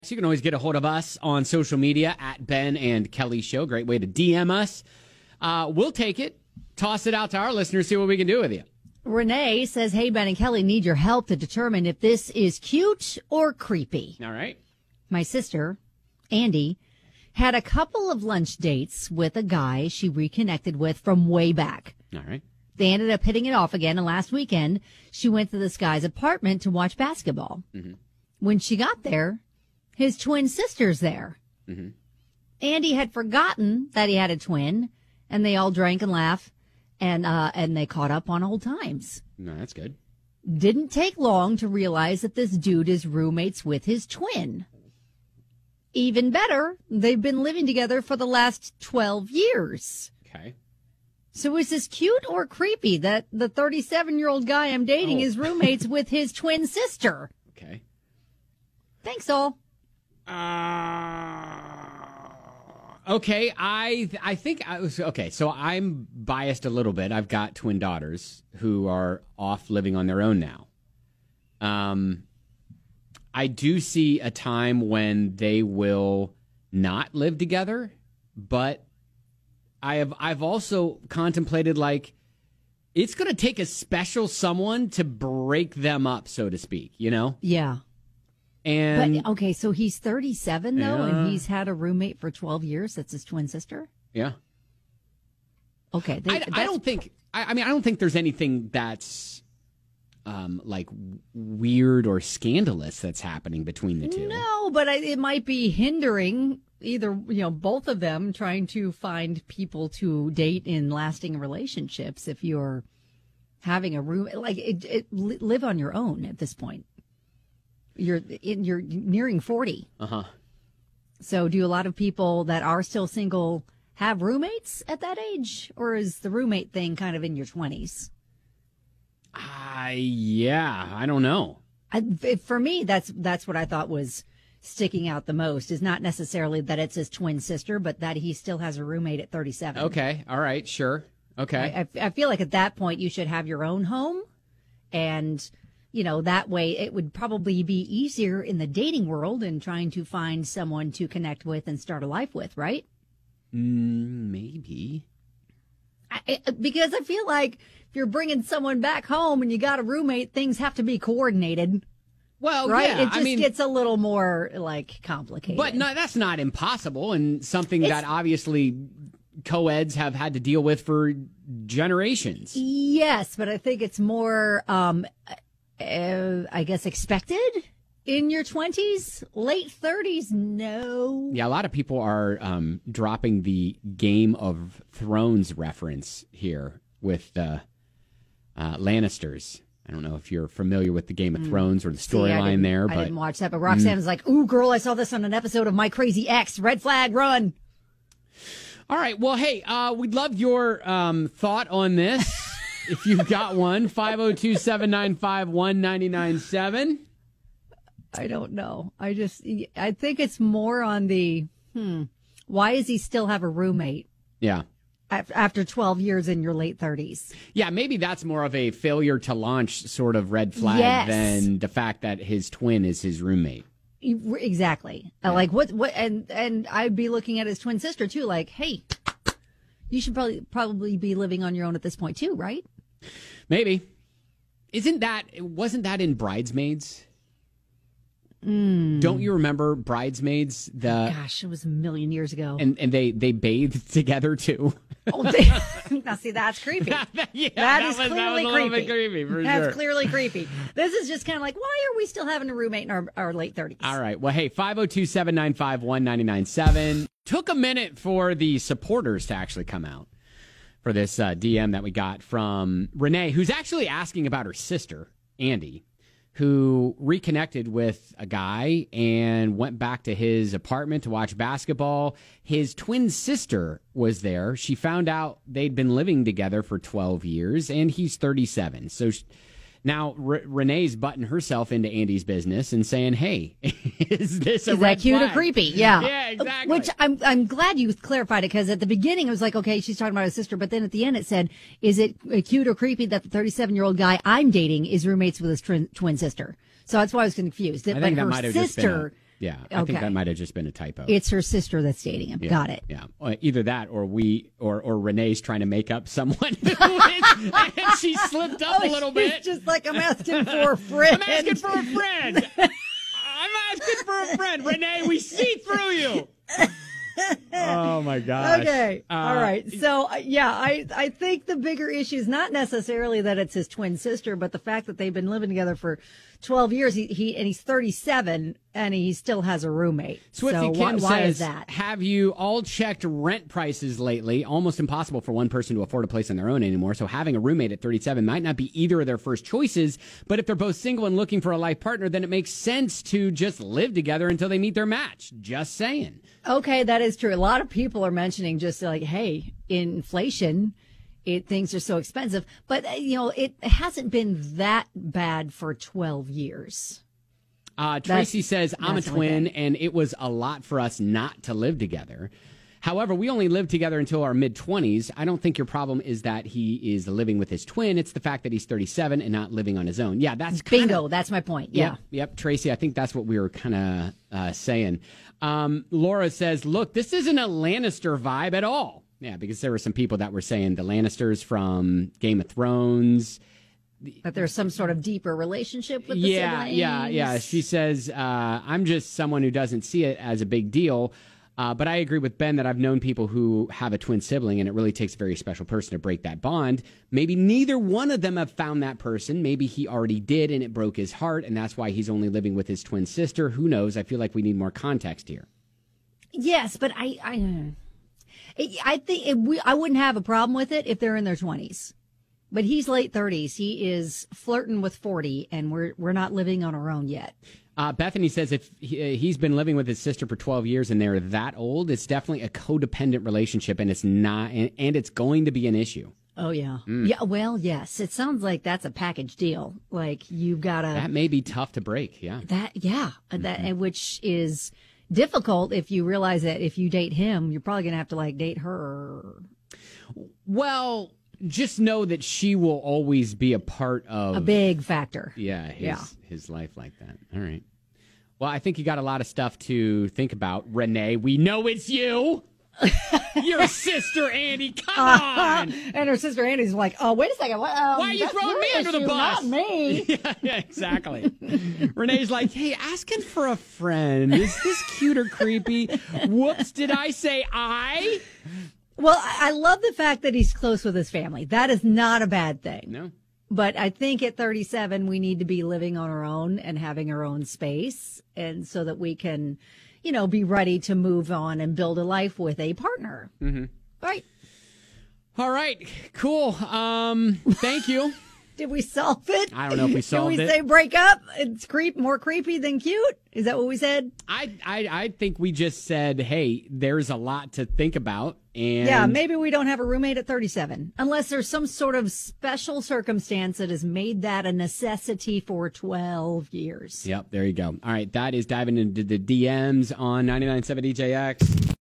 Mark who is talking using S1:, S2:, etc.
S1: You can always get a hold of us on social media at Ben and Kelly Show. Great way to DM us. We'll take it, toss it out to our listeners, see what we can do with you.
S2: Renee says, hey, Ben and Kelly, need your help to determine if this is cute or creepy.
S1: All right.
S2: My sister, Andy, had a couple of lunch dates with a guy she reconnected with from way back.
S1: All right.
S2: They ended up hitting it off again, and last weekend, she went to this guy's apartment to watch basketball. Mm-hmm. When she got there, his twin sister's there. Mm-hmm. Andy had forgotten that he had a twin, and they all drank and laughed, and they caught up on old times.
S1: No, that's good.
S2: Didn't take long to realize that this dude is roommates with his twin. Even better, they've been living together for the last 12 years.
S1: Okay.
S2: So is this cute or creepy that the 37-year-old guy I'm dating is roommates with his twin sister?
S1: Okay.
S2: Thanks, all.
S1: Okay, I think I was okay. So I'm biased a little bit. I've got twin daughters who are off living on their own now. I do see a time when they will not live together, but I've also contemplated like it's going to take a special someone to break them up, so to speak. You know?
S2: Yeah.
S1: And
S2: but, okay, so he's 37, though,
S1: Yeah.
S2: and he's had a roommate for 12 years. That's his twin sister?
S1: Yeah.
S2: Okay.
S1: I don't think, I mean, I don't think there's anything that's like weird or scandalous that's happening between the two.
S2: No, but it might be hindering either, both of them trying to find people to date in lasting relationships if you're having a room, live on your own at this point. You're nearing 40.
S1: Uh-huh.
S2: So do a lot of people that are still single have roommates at that age? Or is the roommate thing kind of in your 20s?
S1: Yeah, I don't know.
S2: For me, that's what I thought was sticking out the most, is not necessarily that it's his twin sister, but that he still has a roommate at 37.
S1: Okay, all right, sure. Okay.
S2: I feel like at that point you should have your own home, and that way it would probably be easier in the dating world and trying to find someone to connect with and start a life with, right?
S1: Maybe.
S2: Because I feel like if you're bringing someone back home and you got a roommate, things have to be coordinated.
S1: Well,
S2: right?
S1: yeah,
S2: It just gets a little more complicated.
S1: But no, that's not impossible, and something that obviously co-eds have had to deal with for generations.
S2: Yes, but I think it's more, I guess, expected in your 20s, late 30s. No.
S1: Yeah, a lot of people are dropping the Game of Thrones reference here with the Lannisters. I don't know if you're familiar with the Game of Thrones or the storyline there.
S2: I didn't watch that, but Roxanne was like, ooh, girl, I saw this on an episode of My Crazy Ex. Red flag, run.
S1: All right. Well, hey, we'd love your thought on this. If you've got one, 502-795-1997.
S2: I don't know. I think it's more on the, why does he still have a roommate?
S1: Yeah.
S2: After 12 years in your late 30s.
S1: Yeah, maybe that's more of a failure to launch sort of red flag than the fact that his twin is his roommate.
S2: Exactly. Yeah. Like what and I'd be looking at his twin sister too, like, hey, you should probably be living on your own at this point too, right?
S1: Maybe. Wasn't that in Bridesmaids? Don't you remember Bridesmaids?
S2: Gosh, it was a million years ago.
S1: And they bathed together too.
S2: Oh, now see, that's creepy.
S1: That
S2: is clearly
S1: a little bit creepy for
S2: That's
S1: sure.
S2: clearly creepy. This is just kind of like, why are we still having a roommate in our late 30s?
S1: All right. Well, hey, 502-795-1997. Took a minute for the supporters to actually come out for this DM that we got from Renee, who's actually asking about her sister, Andy, who reconnected with a guy and went back to his apartment to watch basketball. His twin sister was there. She found out they'd been living together for 12 years, and he's 37. So now Renee's butting herself into Andy's business and saying, hey, is this a red
S2: that cute
S1: flag?
S2: or creepy? Yeah.
S1: Yeah, exactly.
S2: Which I'm glad you clarified it, because at the beginning it was like, okay, she's talking about his sister, but then at the end it said, is it cute or creepy that the 37-year-old guy I'm dating is roommates with his twin sister? So that's why I was confused.
S1: I think that might have just been Yeah, I think
S2: Okay.
S1: that might have just been a typo.
S2: It's her sister that's dating him.
S1: Yeah,
S2: Got it.
S1: Yeah, either that or Renee's trying to make up someone who is, and she slipped up a little
S2: She's
S1: bit.
S2: just like, I'm asking for a friend.
S1: I'm asking for a friend. I'm asking for a friend. Renee, we see through you. Oh, my gosh.
S2: Okay. All right. So, I think the bigger issue is not necessarily that it's his twin sister, but the fact that they've been living together for 12 years. He's 37 and he still has a roommate.
S1: Swifty
S2: so
S1: Kim
S2: why
S1: says,
S2: is that?
S1: have you all checked rent prices lately? Almost impossible for one person to afford a place on their own anymore. So having a roommate at 37 might not be either of their first choices. But if they're both single and looking for a life partner, then it makes sense to just live together until they meet their match. Just saying.
S2: Okay, that is true. A lot of people are mentioning just like, hey, inflation, things are so expensive. But, it hasn't been that bad for 12 years.
S1: Tracy says, I'm a
S2: that's
S1: twin,
S2: okay.
S1: and it was a lot for us not to live together. However, we only lived together until our mid-20s. I don't think your problem is that he is living with his twin. It's the fact that he's 37 and not living on his own. Yeah, that's
S2: Bingo. That's my point. Yeah.
S1: Yep, Tracy, I think that's what we were kind of saying. Laura says, look, this isn't a Lannister vibe at all. Yeah, because there were some people that were saying the Lannisters from Game of Thrones.
S2: That there's some sort of deeper relationship with the siblings.
S1: Yeah. She says, I'm just someone who doesn't see it as a big deal. But I agree with Ben that I've known people who have a twin sibling, and it really takes a very special person to break that bond. Maybe neither one of them have found that person. Maybe he already did, and it broke his heart, and that's why he's only living with his twin sister. Who knows? I feel like we need more context here.
S2: Yes, but I think I wouldn't have a problem with it if they're in their 20s. But he's late 30s. He is flirting with 40, and we're not living on our own yet.
S1: Bethany says if he's been living with his sister for 12 years and they're that old, it's definitely a codependent relationship, and it's not, and it's going to be an issue.
S2: Oh, yeah. Yeah, well, yes. It sounds like that's a package deal. Like, you've got to...
S1: That may be tough to break, yeah.
S2: Which is difficult if you realize that if you date him, you're probably going to have to, date her.
S1: Well... Just know that she will always be a part of...
S2: A big factor.
S1: His life like that. All right. Well, I think you got a lot of stuff to think about. Renee, we know it's you. Your sister, Andy. Come on.
S2: And her sister, Andy's like, oh, wait a second.
S1: Why are you throwing me under the bus?
S2: Not me.
S1: yeah, exactly. Renee's like, hey, asking for a friend. Is this cute or creepy? Whoops, did I say I?
S2: Well, I love the fact that he's close with his family. That is not a bad thing.
S1: No.
S2: But I think at 37, we need to be living on our own and having our own space, and so that we can, be ready to move on and build a life with a partner.
S1: Mm-hmm.
S2: Right.
S1: All right. Cool. Thank you.
S2: Did we solve it?
S1: I don't know if we solved it.
S2: Did we say break up? It's more creepy than cute? Is that what we said?
S1: I think we just said, hey, there's a lot to think about. And
S2: yeah, maybe we don't have a roommate at 37, unless there's some sort of special circumstance that has made that a necessity for 12 years.
S1: Yep, there you go. All right, that is diving into the DMs on 99.7 DJX.